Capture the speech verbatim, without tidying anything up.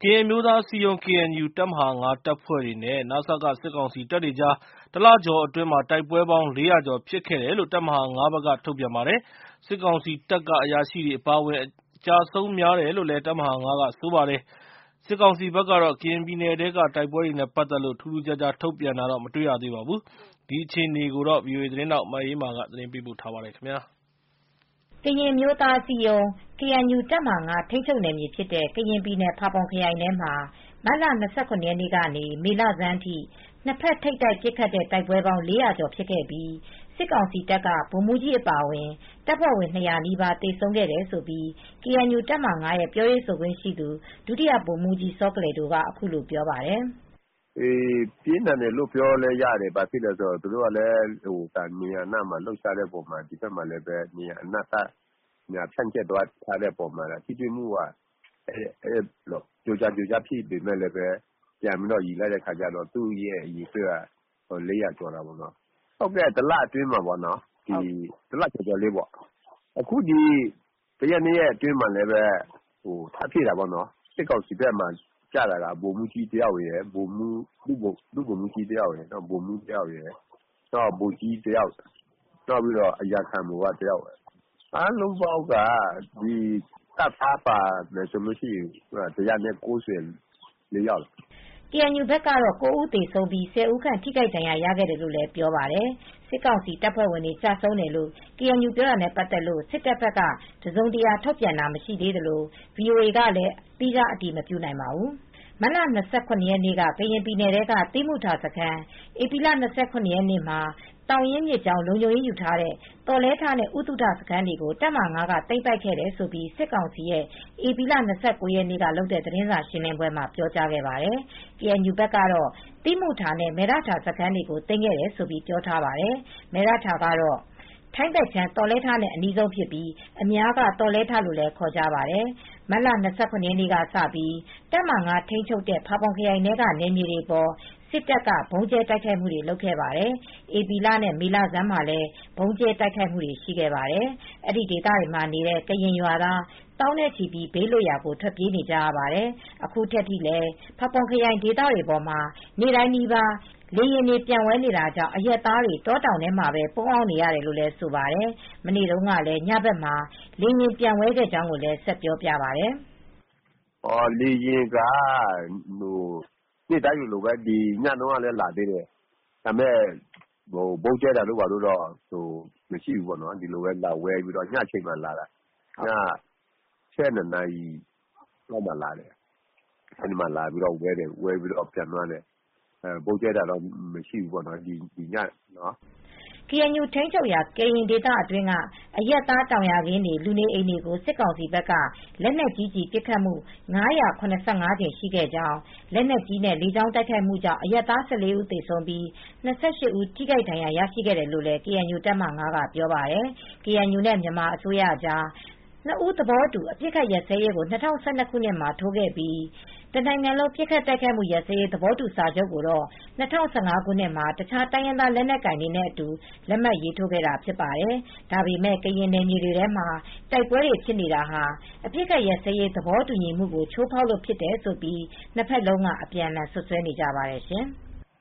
ကရင်အမျိုးသားအစည်းအရုံး ကေအန်ယူ တပ်မဟာ ၅ တပ်ဖွဲ့တွေနဲ့ နစက စစ်ကောင်စီတပ်တွေကြား တလကျော်အတွင်း တိုက်ပွဲပေါင်း လေးရာကျော်ဖြစ်ခဲ့တယ်လို့ တပ်မဟာ ၅ ဘက်က ထုတ်ပြန်ပါတယ်။ စစ်ကောင်စီတပ်က အရာရှိတွေအပါအဝင် အကျအဆုံးများတယ်လို့လည်း တပ်မဟာ ၅ က ဆိုပါတယ်။ စစ်ကောင်စီဘက်ကတော့ ကရင်ပြည်နယ်ထဲက တိုက်ပွဲတွေနဲ့ ပတ်သက်လို့ ထူးထူးခြားခြား ထုတ်ပြန်တာတော့ မတွေ့ရသေးပါဘူး။ ဒီအခြေအနေကို ဗွီအိုအေသတင်းထောက် မအေးအေးမာက သတင်းပေးပို့ထားပါတယ်။ကရင်အမျိုးသားအစည်းအရုံး ကေအန်ယူ တပ်မဟာ ၅ ထိန်းချုပ်နယ်မြေဖြစ်တဲ့ ကရင်ပြည်နယ် ဖာပွန်ခရိုင်ထဲမှာ မတ်လ ၂၇ ရက်နေ့ကနေ မေလဆန်းထိ နှစ်ဖက်ထိပ်တိုက်ပစ်ခတ်တဲ့ တိုက်ပွဲပေါင်း လေးရာကျော်ဖြစ်ခဲ့ပြီး စစ်ကောင်စီတပ်က ဗိုလ်မှူးကြီးအပါအဝင် တပ်ဖွဲ့ဝင် ၂၀၀ နီးပါး သေဆုံးခဲ့တယ်လို့ ကေအန်ယူ တပ်မဟာ ၅ ရဲ့ ပြောရေးဆိုခွင့်ရှိသူ ဒုတိယဗိုလ်မှူးကြီး စောကလယ်ဒိုက အခုလိုပြောပါတယ်။ “ပြင်းထန်တယ်လို့ပြောလို့ရတယ်။ ဘာဖြစ်လို့လဲဆိုတော့ သူတို့ကလည်း နေရာအနှံ့မှာ လှုပ်ရှားတဲ့အပေါ်မှာ ဒီဘက်မှာလည်း နေရာအနှံ့ ဖြန့်ကျက်ထားတဲ့အပေါ်မှာ ထိတွေ့မှုက ကြိုကြားကြိုကြားဖြစ်ပေမယ့်လည်း ပြန်ပြီး ရေလိုက်တဲ့အခါကျတော့ သူ့ရဲ့အရေအတွက်က လေးရာကျော်တာပေါ့နော်။ တလအတွင်းမှာပေါ့နော်။ တလကျော်ကျော်လေးပေါ့။ အခု တရက်နှစ်ရက်အတွင်းမှာလည်း ထပ်ဖြစ်တာပေါ့နော်။ စစ်ကောင်စီဘက်မှာ ကျတာက ဗိုလ်မှူးကြီးတယောက်ရယ်၊ ဒုဗိုလ်မှူးကြီးတယောက်ရယ်၊ ဗိုလ်မှူးတယောက်ရယ်၊ ဗိုလ်ကြီးတယောက်ရယ်၊ အရာခံဗိုလ်ကတယောက်ရယ်။ အားလုံးပေါင်းက တပ်သားပါမယ်ဆိုရင် ၁၉၄ ယောက်။ ” ကေအန်ယူဘက်ကတော့ ကိုးဦးသေဆုံးပြီး ဆယ်ဦးခန့် ထိခိုက်ဒဏ်ရာရခဲ့တယ်လို့လည်း ပြောပါတယ်။ စစ်ကောင်စီတပ်ဖွဲ့ဝင်တွေ ကျဆုံးတယ်လို့ ကေအန်ယူပြောတာနဲ့ ပတ်သက်လို့ စစ်တပ်ဘက်က တစုံတရာ ထုတ်ပြန်တာမရှိသေးသလို ဗွီအိုအေကလည်း သီးခြားအတည်မပြုနိုင်ပါဘူး။ မတ်လ ၂၇ ရက်နေ့က ကရင်ပြည်နယ်ထဲက သီးမူထာစခန်း၊ ဧပြီလ ၂၇ ရက်နေ့မှာ သောင်ရင်းမြစ်ကြောင်း လုံခြုံရေးယူထားတဲ့ သော်လဲထနဲ့ ဥတုထစခန်းတွေကို တပ်မဟာ ၅ က သိမ်းပိုက်ခဲ့တယ်လို့ စစ်ကောင်စီရဲ့ ဧပြီလ ၂၉ ရက်နေ့ကလုပ်တဲ့ သတင်းစာရှင်းလင်းပွဲမှာ ပြောကြားခဲ့ပါတယ်။ ကေအန်ယူဘက်ကတော့ သီးမူထာနဲ့ မယ်ရထာစခန်းတွေကို သိမ်းခဲ့တယ်လို့ ပြောထားပါတယ်။ မယ်ရထာကတော့ ထိုင်းဘက်ခြမ်း သော်လဲထနဲ့ အနီးဆုံးဖြစ်ပြီး အများက သော်လဲထလို့လည်း ခေါ်ကြပါတယ်။ မတ်လ ၂၇ ရက်နေ့ကစပြီး တပ်မဟာ ၅ ထိန်းချုပ်တဲ့ ဖာပွန်ခရိုင်ထဲက နယ်မြေတွေအပေါ် စစ်တပ်က ဗုံးကြဲတိုက်ခိုက်မှုတွေ လုပ်ခဲ့ပါတယ်။ ဧပြီလနဲ့ မေလဆန်းမှာလည်း ဗုံးကြဲတိုက်ခိုက်မှုတွေ ရှိခဲ့ပါတယ်။ အဲဒီဒေသတွေမှာနေတဲ့ ကရင်ရွာသား သောင်းနဲ့ချီပြီး ဘေးလွတ်ရာကို ထွက်ပြေးနေကြရပါတယ်။ အခုထက်ထိလည်း ဖာပွန်ခရိုင်ဒေသတွေပေါ်မှာ နေ့တိုင်းနီးပါး လေယာဉ်တွေ ပျံဝဲနေတာကြောင့် အရပ်သားတွေ တောတောင်ထဲမှာပဲ ပုန်းအောင်းနေရတယ်လို့လည်း ဆိုပါတယ်။ မနေ့တုန်းကလည်း ညဘက်မှာ လေယာဉ်ပျံဝဲခဲ့ကြောင်းကိုလည်း ဆက်ပြောပြပါတယ်။ “လေယာဉ်က နေ့တိုင်းလိုလိုပဲ ညတုန်းကလည်း လာသေးတယ်။ ဒါပေမယ့် ဗုံးကြဲတာတို့ ဘာတို့တော့ မရှိဘူး။ ဒီလိုပဲ လာဝဲပြီး ညအချိန်မှာလာတာ။ ည ၁၂ နာရီလောက်မှာလာတယ်။ အဲဒီမှာလာပြီး ဝဲတယ်။ ဝဲပြီးတော့ ပြန်သွားတယ်။ ဗုံးကြဲတာတော့ မရှိဘူး။ ဒီညနော်။” ကေအန်ယူ ထိန်းချုပ်ရာ ကရင်ဒေသအတွင်းက အရပ်သား တောင်ယာခင်းတွေ၊ လူနေအိမ်တွေကို စစ်ကောင်စီဘက်က လက်နက်ကြီးကျည် ပစ်ခတ်မှု ၅၇၅ ကြိမ်ရှိခဲ့ကြောင်း၊ လက်နက်ကြီးနဲ့ လေကြောင်းတိုက်ခိုက်မှုကြောင့် အရပ်သား ၁၄ ဦး သေဆုံးပြီး ၂၈ ဦး ထိခိုက်ဒဏ်ရာ ရရှိခဲ့တယ်လို့လည်း ကေအန်ယူ တပ်မဟာ ၅ က ပြောပါတယ်။ ကေအန်ယူနဲ့ မြန်မာအစိုးရကြား နှစ်ဦးသဘောတူ အပစ်အခတ်ရပ်စဲရေးကို ၂၀၁၂ ခုနှစ်မှာ ထိုးခဲ့ပြီး တနိုင်ငံလုံး ပစ်ခတ်တိုက်ခိုက်မှု ရပ်စဲရေး သဘောတူစာချုပ်ကိုတော့ ၂၀၁၅ ခုနှစ်မှာ တခြားတိုင်းရင်းသား လက်နက်ကိုင်တွေနဲ့အတူ လက်မှတ်ရေးထိုးခဲ့တာ ဖြစ်ပါတယ်။ ဒါပေမယ့် ကရင်နယ်မြေတွေထဲမှာ တိုက်ပွဲတွေ ဖြစ်နေတာဟာ အပစ်အခတ်ရပ်စဲရေး သဘောတူညီမှုကို ချိုးဖောက်လို့ ဖြစ်တယ်လို့ နှစ်ဖက်လုံးက အပြန်အလှန် စွပ်စွဲနေကြပါတယ်ရှင်။